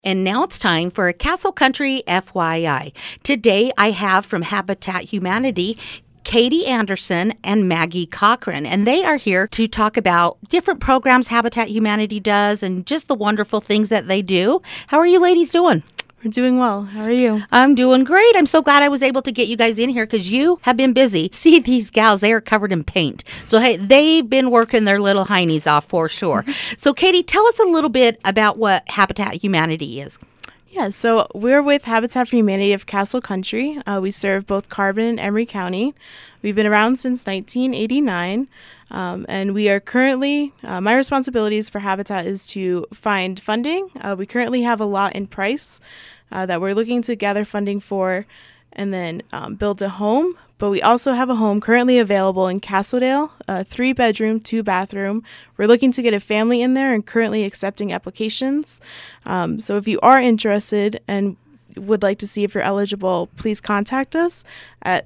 And now it's time for a Castle Country FYI. Today I have from Habitat Humanity, Katie Anderson and Maggie Cochran, and they are here to talk about different programs Habitat Humanity does and just the wonderful things that they do. How are you ladies doing? We're doing well. How are you? I'm doing great. I'm so glad I was able to get you guys in here because you have been busy. See these gals, they are covered in paint. So, hey, they've been working their little heinies off for sure. So, Katie, tell us a little bit about what Habitat Humanity is. Yeah, so we're with Habitat for Humanity of Castle Country. We serve both Carbon and Emery County. We've been around since 1989. And we are currently, my responsibilities for Habitat is to find funding. We currently have a lot in Price that we're looking to gather funding for and then build a home. But we also have a home currently available in Castledale, 3-bedroom, 2-bathroom. We're looking to get a family in there and currently accepting applications. So if you are interested and would like to see if you're eligible, please contact us at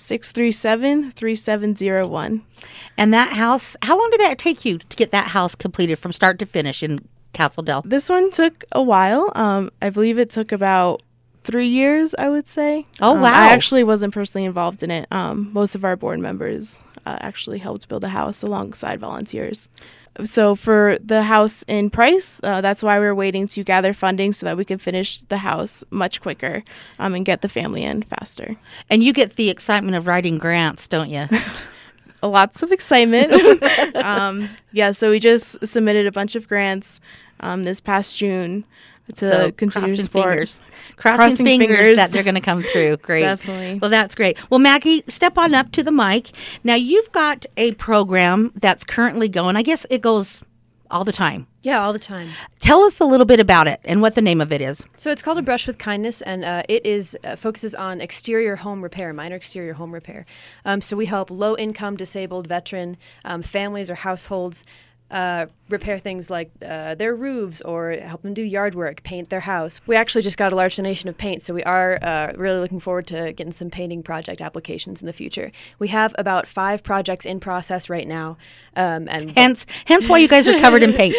637-3701. And that house, how long did that take you to get that house completed from start to finish in Castledale? This one took a while. I believe it took about 3 years, I would say. Oh, wow. I actually wasn't personally involved in it. Most of our board members actually helped build a house alongside volunteers. So for the house in Price, that's why we're waiting to gather funding so that we can finish the house much quicker and get the family in faster. And you get the excitement of writing grants, don't you? Lots of excitement. So we just submitted a bunch of grants this past June to continue to support. Crossing fingers that they're going to come through. Great. Definitely. Well, that's great. Well, Maggie, step on up to the mic. Now, you've got a program that's currently going. I guess it goes all the time. Yeah, all the time. Tell us a little bit about it and what the name of it is. So it's called A Brush with Kindness, and it is focuses on exterior home repair, minor exterior home repair. So we help low-income, disabled, veteran families or households repair things like their roofs or help them do yard work, paint their house. We actually just got a large donation of paint, so we are really looking forward to getting some painting project applications in the future. We have about 5 projects in process right now. And hence why you guys are covered in paint.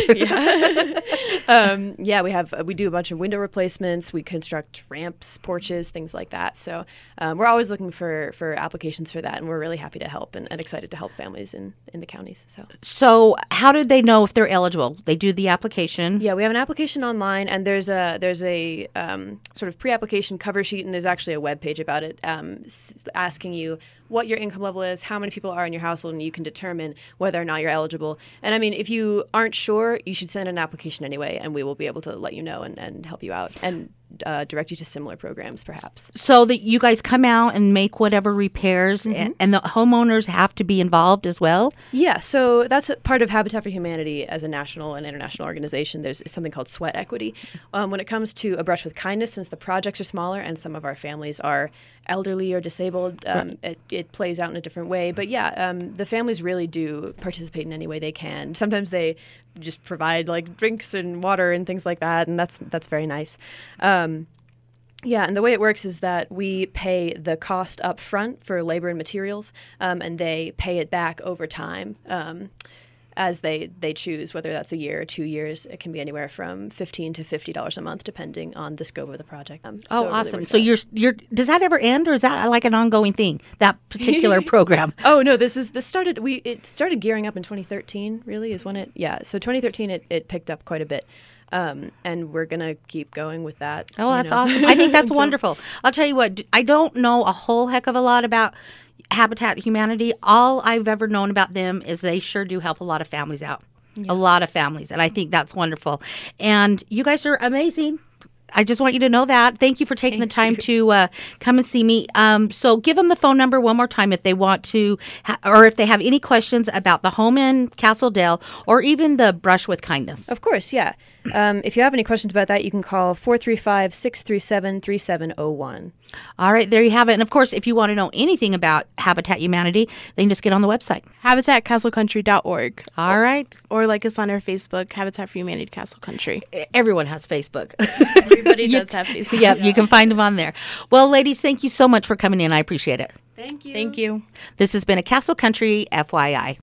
We do a bunch of window replacements. We construct ramps, porches, things like that. So we're always looking for applications for that, and we're really happy to help and excited to help families in the counties. So how do they know if they're eligible? They do the application. Yeah, we have an application online, and there's a sort of pre-application cover sheet, and there's actually a web page about it asking you what your income level is, how many people are in your household, and you can determine whether or not you're eligible. And I mean, if you aren't sure, you should send an application anyway, and we will be able to let you know and help you out and direct you to similar programs, perhaps. So that you guys come out and make whatever repairs, Mm-hmm. and the homeowners have to be involved as well? Yeah, so that's a part of Habitat for Humanity as a national and international organization. There's something called sweat equity. When it comes to A Brush with Kindness, since the projects are smaller and some of our families are elderly or disabled, it plays out in a different way. But yeah, the families really do participate in any way they can. Sometimes they just provide like drinks and water and things like that, and that's very nice. And the way it works is that we pay the cost up front for labor and materials, and they pay it back over time as they choose, whether that's a year or 2 years. It can be anywhere from $15 to $50 a month, depending on the scope of the project. Awesome. So you're does that ever end, or is that like an ongoing thing, that particular program? Oh, no, it started gearing up in 2013, really, is when so 2013 it picked up quite a bit. And we're going to keep going with that. Oh, that's awesome. I think that's wonderful. I'll tell you what, I don't know a whole heck of a lot about Habitat Humanity. All I've ever known about them is they sure do help a lot of families out. Yeah. A lot of families. And I think that's wonderful. And you guys are amazing. I just want you to know that. Thank you for taking the time to come and see me. So give them the phone number one more time if they want to, or if they have any questions about the home in Castledale or even the Brush with Kindness. Of course, yeah. If you have any questions about that, you can call 435-637-3701. All right, there you have it. And of course, if you want to know anything about Habitat Humanity, then just get on the website. HabitatCastleCountry.org. All right. Or like us on our Facebook, Habitat for Humanity Castle Country. Everyone has Facebook. Everybody does have Facebook. Yeah, you can find them on there. Well, ladies, thank you so much for coming in. I appreciate it. Thank you. Thank you. This has been a Castle Country FYI.